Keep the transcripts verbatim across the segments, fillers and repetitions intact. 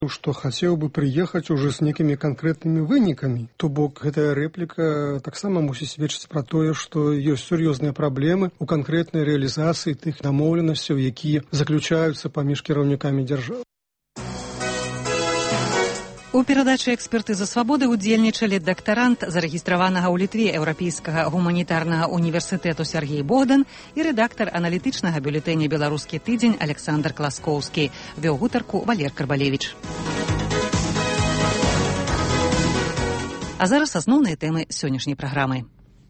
што хацеў бы прыехаць уже з некімі канкрэтнымі вынікамі. То бок гэтая рэпліка таксама мусіць сведчыць пра тое, што ёсць сур'ёзныя праблемы ў канкрэтнай рэалізацыі тых дамоўленасцяў, якія заключаюцца паміж кіраўнікамі дзяржавы. У перадачы «Экспертыза свабоды» удзельнічалі дактарант зарэгістраванага ў Літве Еўрапейскага гуманітарнага універсітэту Сергей Богдан і рэдактар аналітычнага бюлетэня «Беларускі тыдзень» Александр Класкоўскі. Вёў гутарку Валер Карбалевіч. А зараз асноўныя тэмы сённяшняй праграмы.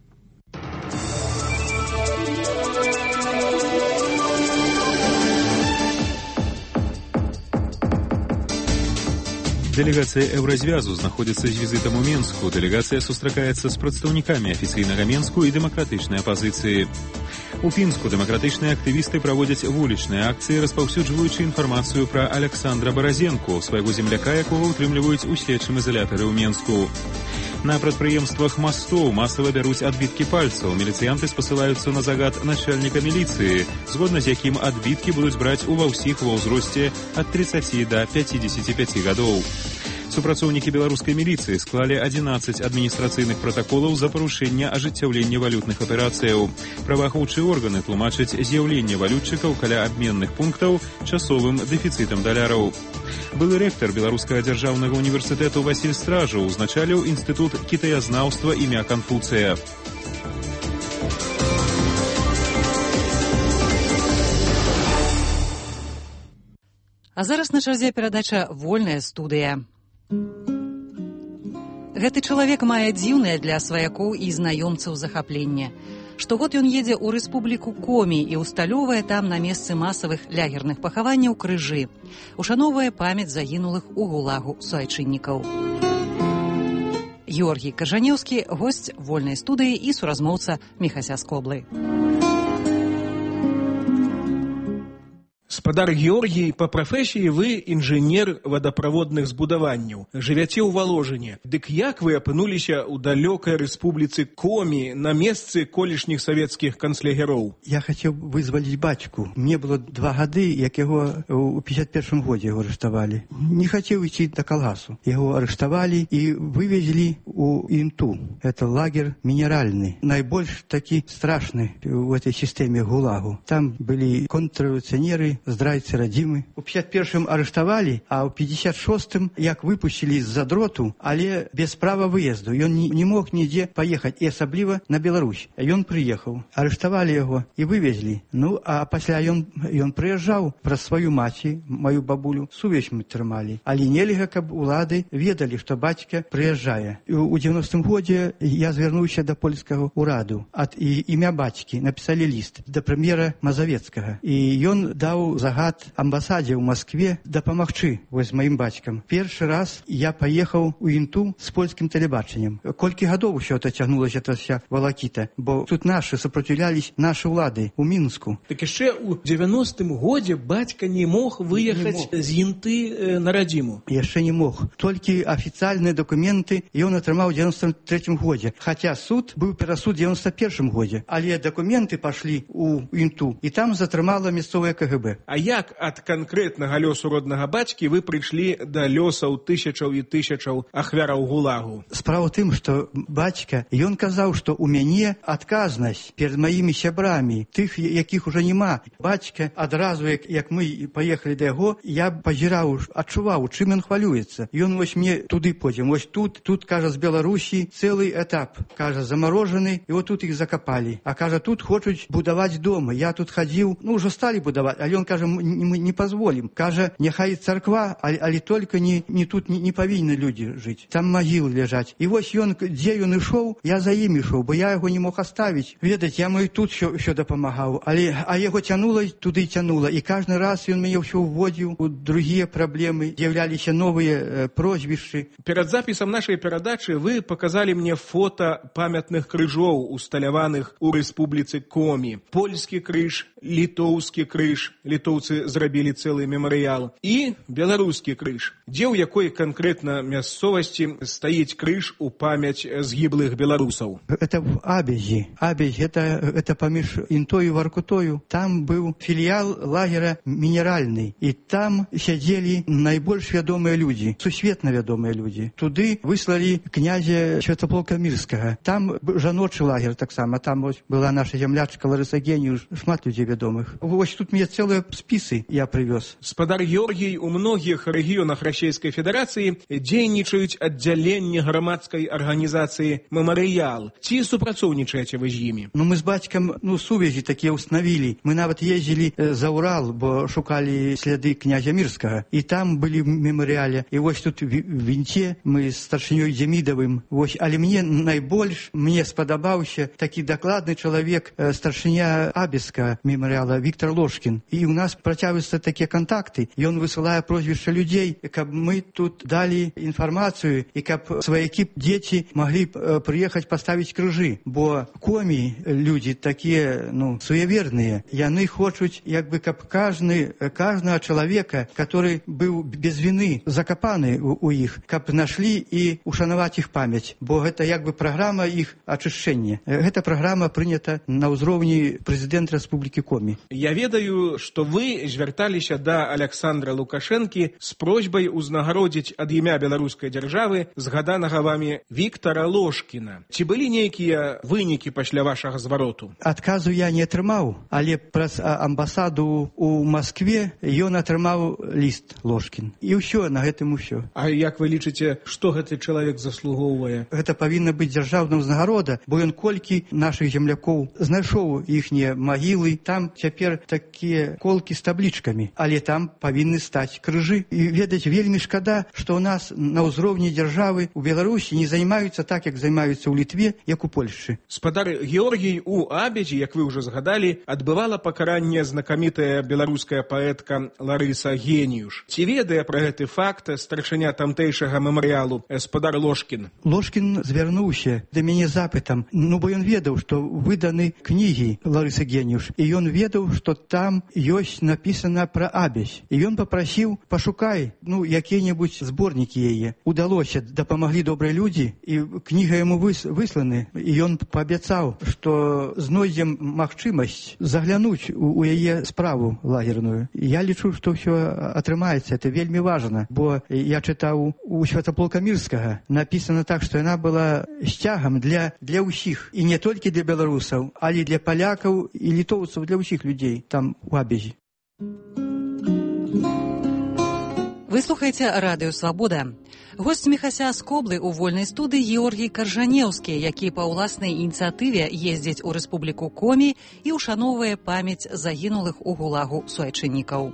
Дэлегацыя Еўразвязу знаходзіцца з візітам у Менску. Дэлегацыя сустракаецца з прадстаўнікамі афіцыйнага Менску і дэмакратычнай апазіцыі. У Пінску дэмакратычныя актывісты праводзяць вулічныя акцыі, распаўсюджваючы інфармацыю пра Александра Баразенку, свайго земляка, якога ўтрымліваюць у следчым изолятары ў Менску. На прадпрыемствах мастоў масава бяруць адбіткі пальцаў. Міліцыянты спасылаюцца на загад начальніка міліцыі, згодна з якім адбіткі будуць браць ува ўсіх ва ўзросце ад трыццаці да пяцідзесяці пяці гадоў. Супрацоўнікі беларускай міліцыі склалі адзінаццаць адміністрацыйных пратаколаў за парушэнне ажыццяўлення валютных аперацыяў. Праваахоўчыя органы тлумачаць з'яўленне валютчыкаў каля абменных пунктаў часовым дэфіцытам даляраў. Былы рэктар Беларускага дзяржаўнага універсітэту Васіль Стражаў узначаліў інстытут кітаязнаўства імя Канфуцыя. А зараз на чарзе перадача «Вольная студыя». Гэты чалавек мае дзіўнае для сваякоў і знаёмцаў захапленне. Штогод ён едзе ў рэспубліку Комі і ўсталёўвае там на месцы масавых лягерных пахаванняў крыжы. Ушаноўвае памяць загінулых у гулагу суайчыннікаў. Георгій Кажанеўскі, госць «Вольнай студыі» і суразмоўца Міхася Скоблы. Спадар Георгій, па прафесіі вы інжынер вадаправодных збудаванняў. Жывяце ў Валожыне. Дык як вы апынуліся ў далёкай рэспубліцы Комі на месцы колішніх савецкіх канцлягероў? Я хацеў вызваліць бацьку. Мне было два гады, як яго ў пятьдесят первым годзе яго арыштавалі. Не хацеў ісці да калгасу. Яго арыштавалі і вывезлі ў Інту. Это лагер мінеральны. Найбольш такі страшны ў этой сістэме гулагу. Там былі контррэвалюцыянеры, здрайцы радзімы. У пятьдесят первым арыштавалі, а ў пятьдесят шостым як выпусцілі з-за дроту, але без права выезду. Ён не, не мог нідзе паехаць, і асабліва на Беларусь. Ён прыехаў. Арыштавалі яго і вывезлі. Ну, а пасля ён, ён прыязджаў праз сваю маці, маю бабулю. Сувязь мы трымалі. Але нельга, каб улады ведалі, што бацька прыязджае. У девяностым годзе я звярнуўся да польскага ўраду. Ад і, імя бацькі напісалі ліст да прэм'ера Мазавецкага. І ён даў загад амбасадзе ў Маскве дапамагчы вось маім бацькам. Першы раз я паехаў у Інту з польскім тэлебачаннем. Колькі гадоў усё это цягнулася, эта вся валакіта, бо тут нашы супраціўлялись нашы ўлады ў Мінску. Так яшчэ ў девяностым годзе бацька не мог выехаць з Інты э, на радзіму. Яшчэ не мог. Толькі афіцыяльныя дакументы ён атрымаў у девяносто третьем годзе. Хаця суд быў перасуд у девяносто первым годзе. Але дакументы пашлі ў Інту, і там затрымала мясцовае ка гэ бэ. А як ад канкрэтнага лёсу роднага бацькі вы прыйшлі да лёсаў тысячаў і тысячаў ахвяраў гулагу? Справа ў тым, што бацька, ён казаў, што ў мяне адказнасць перад маімі сябрамі, тых, якіх ужо няма. Бацька адразу, як, як мы паехалі да яго, я пазіраў, адчуваў, чым ён хвалюецца. Ён вось мне туды пойдзем. Вось тут, тут, кажа, з Беларусі цэлы этап, кажа, замарожаны, і вот тут іх закапалі. А кажа, тут хочуць будаваць дома. Я тут хадзіў, ну, ўжо сталі будаваць, але ён кажа, мы не позволим. Кажа, няхай царква, але, але только не, не тут не, не павінны людзі жыць. Там магілы ляжаць. І вось ён, дзе ён ішоў, я за ім ішоў, бо я яго не мог оставіць. Ведаць, я мой тут що, що дапамагаў, але а яго цянула, туды цянула. І кожны раз ён мяне ўсё ўводзіў у другія праблемы, з'яўляліся новыя э, прозвішчы. Перад запісам нашай перадачы вы паказалі мне фота памятных крыжоў, усталяваных у рэспубліцы Комі. Польскі крыж, літоўскі крыж, літоўскі літоўцы зрабілі цэлы мемарыял, і беларускі крыж, дзе ў якой канкрэтна мясцовасці стаіць крыж у памяць згіблых беларусаў. Это в Абязі. Абязь, это, это паміж Інтою і Воркутою. Там быў філіял лагера мінеральны, і там сядзелі найбольш вядомыя людзі, сусветна вядомыя людзі. Туды выслалі князя Святополка Мірскага. Там жаночы лагер таксама, там вось была наша зямлячка Ларыса Геніюш, шмат людзей вядомых. Вось тут мне цэлыя спісы я прывёз. Спадар Георгій, у многіх рэгіёнах Расійскай Федэрацыі дзейнічаюць аддзяленні грамадскай арганізацыі «Мемарыял». Ці супрацоўнічаеце вы з імі? Ну, мы з бацькам, ну, сувязі такія ўстанавілі. Мы нават ездзілі за Урал, бо шукалі сляды князя Мірскага. І там былі в мемарыяле. І вось тут в Вінце мы з старшынёй Демідавым. Вось, але мне найбольш, мне спадабаўся такі дакладны чалавек, старшыня Абязскага мемарыяла Віктор Ложкін. І у нас працягваюцца такія кантакты. Ён высылае прозвішча людзей, каб мы тут далі інфармацыю і каб сваякі дзеці маглі прыехаць паставіць крыжы. Бо комі людзі такія, ну, суеверныя. Яны хочуць, як бы, каб кажны, кажнага чалавека, который быў без вины закапаны у, у іх, каб нашлі і ушанаваць іх памяць. Бо гэта як бы праграма іх ачышчэння. Гэта праграма прынята на ўзроўні прэзідэнта Рэспублікі Комі. Я ведаю, што вы звярталіся да Аляксандра Лукашэнкі з просьбай узнагародзіць ад імя беларускай дзяржавы згаданага вамі Віктора Ложкіна. Ці былі нейкія вынікі пасля вашага звароту? Адказу я не атрымаў, але праз амбасаду ў Маскве ён атрымаў ліст Ложкін. І ўсё, на гэтым усё. А як вы лічыце, што гэты чалавек заслугоўвае? Гэта павінна быць дзяржаўная ўзнагарода, бо ён колькі нашых землякоў знайшоў іхнія магілы, там цяпер такія колкі з таблічкамі, але там павінны стаць крыжы. І ведаць, вельмі шкада, што ў нас на ўзроўні дзяржавы у Беларусі не займаюцца так, як займаюцца ў Літве, як у Польшчы. Спадар Георгій, у Абязі, як вы ўжо згадалі, адбывала пакаранне знакамітая беларуская паэтка Ларыса Геніюш. Ці ведае пра гэты факт старшыня тамтэйшага мемарыялу спадар Ложкін? Ложкін звярнуўся да мяне запытам, ну бо ён ведаў, што выданы кнігі Ларысы Геніюш, і ён ведаў, што там ёсць напісана пра Абязь. І ён папрасіў, пашукай, ну, якія-небудзь зборнікі яе. Удалося, дапамаглі добрыя людзі, і кніга яму выс, высланы, і ён паабяцаў, што знойдзем магчымасць заглянуць у, у яе справу лагерную. Я лічу, што ўсё атрымаецца, это вельмі важна, бо я чытаў у Святополка Мірскага, напісана так, што яна была сцягам для, для ўсіх, і не толькі для беларусаў, але для палякаў і літоўцаў, для ўсіх людзей там у Абязі. Вы слухаеце Радыё Свабода. Госць Міхася з Коблы ў вольнай студыі Георгій Каржанеўскі, які па ўласнай ініцыятыве ездзіць у Рэспубліку Комі і ушаноўвае памяць загінулых у гулагу суайчыннікаў.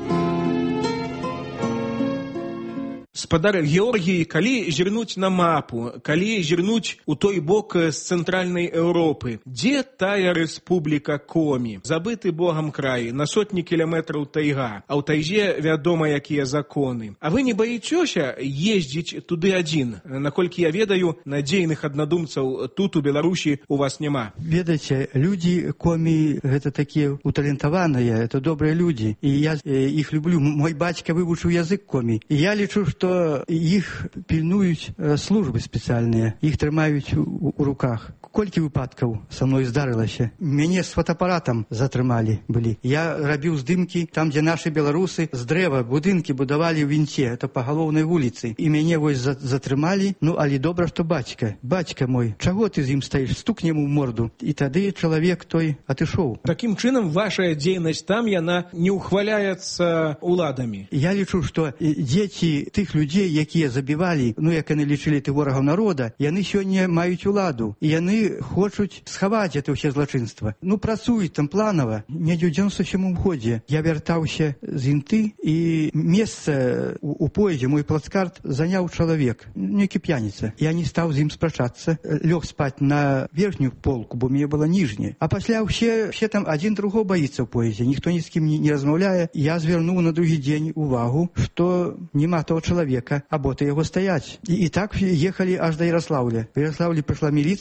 Спадар Георгій, калі зірнуць на мапу, калі зірнуць у той бок з цэнтральнай Еўропы, дзе тая Рэспубліка Комі? Забыты Богам край, на сотні кіламетраў тайга, а ў тайзе вядома, якія законы. А вы не баіцёся ездзіць туды адзін? Наколькі я ведаю, надзейных аднадумцаў тут у Беларусі у вас няма. Ведаеце, людзі Комі гэта такія уталентаваныя, это добрыя людзі, і я іх люблю. Мой бацька вывучыў язык Комі, і я лічу, што што іх пільнуюць службы спецыяльныя, іх трымаюць у, у руках. Колькі выпадкаў са мной здарылася. Мяне з фотоапаратам затрымалі былі. Я рабіў здымкі там, дзе нашы беларусы з дрэва будынкі будавалі ў Вінце, это па галоўнай вуліцы. І мяне вось за, затрымалі, ну, але добра, што бацька. Бацька мой, чаго ты з ім стаіш? Стукнем у морду. І тады чалавек той атышоў. Такім чынам, ваша дзейнасць там, яна не ўхваляецца уладамі. Я лічу, што дзеці тых людзей, якія забівалі, ну, як яны лічылі ты ворагаў народа, яны сёння маюць уладу. І яны хочуць схаваць это ўсе злачынства. Ну, працуюць там планава. Недзе ў дзевяносто сёмым годзе я вяртаўся з Інты, і месца у, у поездзе, мой плацкарт, заняў чалавек, нейкі п'яніца. Я не стаў з ім спрачацца, лёг спаць на верхнюю полку, бо мне была ніжняя. А пасля ўсе, ўсе там адзін другого баіцца ў поездзе, ніхто ні з кім не, не размаўляе. Я звярнуў на другі дзень увагу, што няма того чалавека, а боты яго стаяць. І, і так ехалі аж да Ярослаўля. В Ярослаўлі прыйшла міліцыя і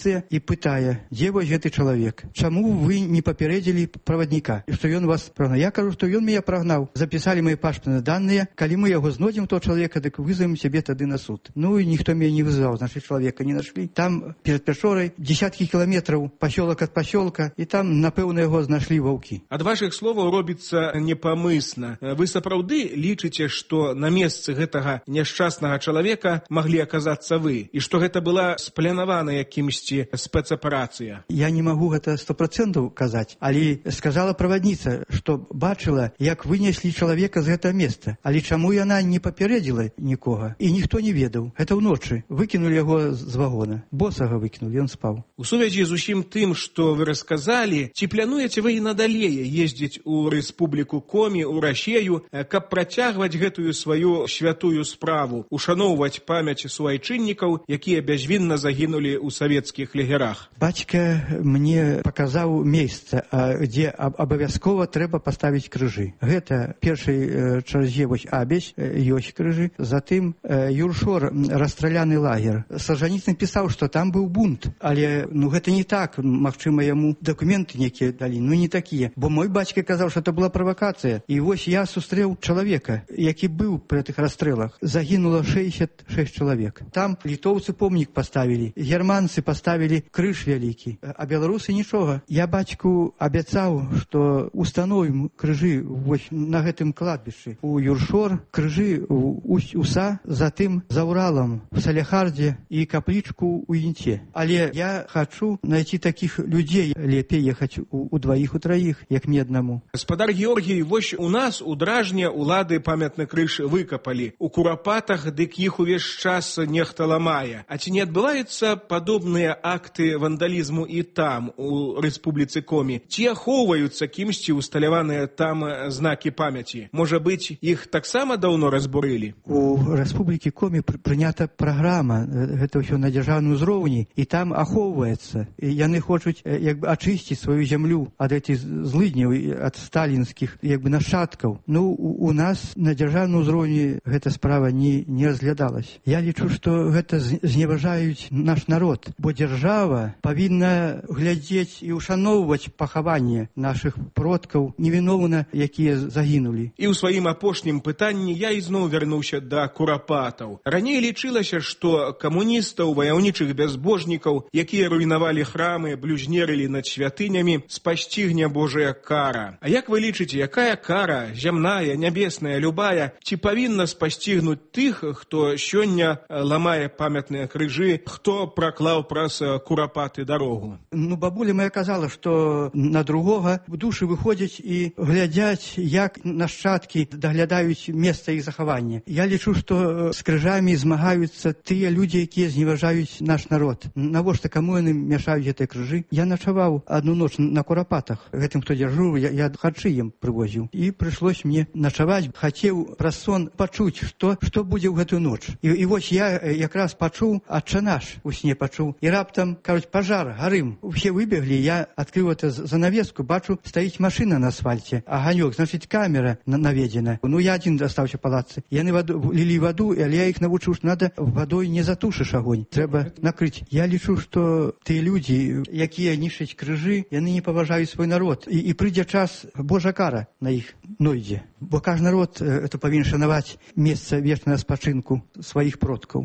пытае, дзе вось гэты чалавек? Чаму вы не папярэдзілі правадніка, што ён вас прагнаў? Я кажу, што ён мяне прагнаў. Запісалі мои пашпартныя даныя. Калі мы яго знойдзем, то чалавека, дык вызовем сябе тады на суд. Ну і ніхто мяне не вызываў, значит, чалавека не нашли. Там перед Пячорай десяткі кіламетраў пасёлак ад пасёлка, і там, напэўна, яго знайшлі ваўкі. Ад вашых словаў робіцца непамысна. Вы сапраўды лічыце, што на месцы гэтага няшчаснага чалавека маглі аказацца вы, і што гэта была спланавана якімсьці спецаперацыя? Я не магу гэта сто процентаў казаць, але сказала правадніца, што бачыла, як вынеслі чалавека з гэтага месца. Але чаму яна не папярэдзіла нікога? І ніхто не ведаў. Гэта ўночы. Выкінулі яго з вагона. Босага выкінулі, ён спаў. У сувязі з усім тым, што вы расказалі, ці плануеце вы і надалей ездзіць у Рэспубліку Комі, у Расею, каб працягваць гэтую сваю святую справу, ушаноўваць памяць суайчыннікаў, якія бязвінна загінулі ў савецкіх лагерах? Бацька мне паказаў месца, дзе абавязкова трэба паставіць крыжы. Гэта першай чарзе вось Абязь, ёсць крыжы, затым Юршор, расстраляны лагер. Сажаніцын пісаў, што там быў бунт, але ну гэта не так. Магчыма, яму дакументы некія далі, ну не такія. Бо мой бацька казаў, што это была правакацыя. І вось я сустрэў чалавека, які быў пры тых расстрэлах. Загінула шэсцьдзесят шэсць чалавек. Там літоўцы помнік паставілі, германцы паставілі крыж вялікі, а беларусы нічога. Я бацьку абяцаў, што установім крыжы вось на гэтым кладбішчы. У Юршор, крыжы у Усть-Уса, затым за Уралам, в Салехардзе і каплічку у Інце. Але я хачу найти такіх людзей, лепей ехаць у, у дваіх, у траіх, як мне аднаму. Гаспадар Георгій, вось у нас у Дражне улады памятны крыж выкапалі. У Курапатах дык іх увесь час нехта ламае. А ці не адбываюцца падобныя акты вандалізму і там, у Рэспубліцы Комі? Ці ахоўваюцца кімсьці усталяваныя там знакі памяці? Можа быць, іх таксама даўно разбурылі? У Рэспублікі Комі прынята праграма, гэта ўсё на дзяржаўным узроўні, і там ахоўваецца. І яны хочуць як бы ачысціць сваю зямлю ад этих злыдняў, ад сталінскіх як бы нашчадкаў. Ну, у нас на дзяржаўным узроўні гэта справа не, не разглядалась. Я лічу, што гэта зневажаюць наш народ, бо дзяржава павінна глядзець і ушаноўваць пахаванне нашых продкаў невіновна, якія загінулі. І ў сваім апошнім пытанні я ізноў вярнуўся да Курапатаў. Раней лічылася, што камуністаў, ваяўнічых бязбожнікаў, якія руйнавалі храмы, блюзнерылі над святынямі, спасцігне Божая кара. А як вы лічыце, якая кара, зямная, нябесная, любая, ці павінна спасцігнуць тых, хто сёння ламае памятныя крыжы, хто праклаў праз Курапаты дарогу? Ну, бабуля моя казала, што на другога душы выходзяць і глядзяць, як нашчадкі даглядаюць месца іх захавання. Я лічу, што з крыжамі змагаюцца тыя людзі, якія зневажаюць наш народ. Навошта каму яны мяшаюць гэтыя крыжы? Я начаваў одну ноч на Курапатах. Гэтым, хто дзяжурыў, я, я харчы ім прывозіў. І прыйшлось мне начаваць. Хацеў праз сон пачуць, што, што будзе ў гэтую ноч. І, і вось я якраз пачуў, Отче наш у сне пачуў. І раптам, кажуць, пажар, гарым. Усе выбеглі, я адкрыў эту занавеску, бачу, стаіць машына на асфальце. Аганёк, значыць, камера наведзена. Ну, я адзін астаўся палацца. Яны ваду, лілі ваду, але я іх навучыў, што надо вадой не затушыш агонь. Трэба накрыць. Я лічу, што тыя людзі, якія нішчаць крыжы, яны не паважаюць свой народ. І, і прыйдзе час, Божа кара на іх нойдзе. Бо кожны народ это павінен шанаваць месца вечнага спачынку сваіх продкаў.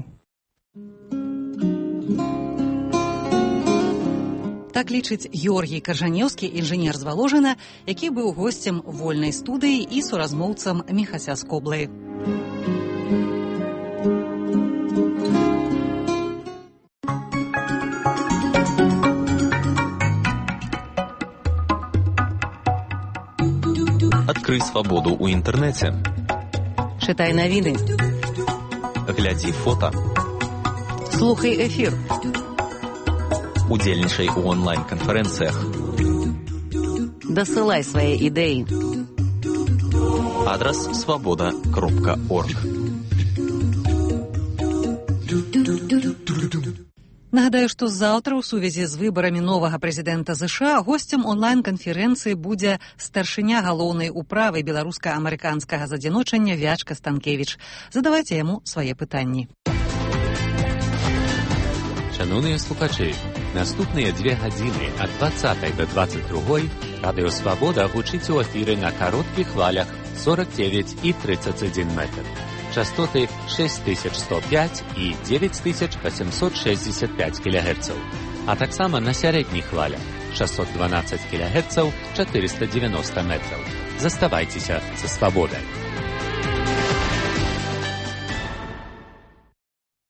Так лічыць Георгій Каржанеўскі, інжынер з Валожына, які быў госцем вольнай студыі і суразмоўцам Міхася Скоблы. Открой свободу у интернете. Читай новины. Гляди фото. Слухай эфир. Удзельнічай у онлайн-канферэнцыях. Дасылай свае ідэі. Адрес свобода кропка орг. Нагадаю, што заўтра ў сувязі з выбарамі новага прэзідэнта ЗША госцем онлайн-канферэнцыі будзе старшыня галоўнай управы беларуска-амерыканскага задзяночання Вячка Станкевіч. Задавайце яму свае пытанні. Шановні слухачі, Наступныя дзве гадзіны ад дваццатай да дваццаць другой радыё «Свабода» гучыць у эфіры на кароткіх хвалях сорок девять і тридцать один метр. Частоты шесть тысяч сто пять і девять тысяч восемьсот шестьдесят пять килогерцаў, а таксама на сярэдніх хвалях шестьсот двенадцать килогерцаў, четыреста девяносто метров. Заставайцеся са «Свабодай».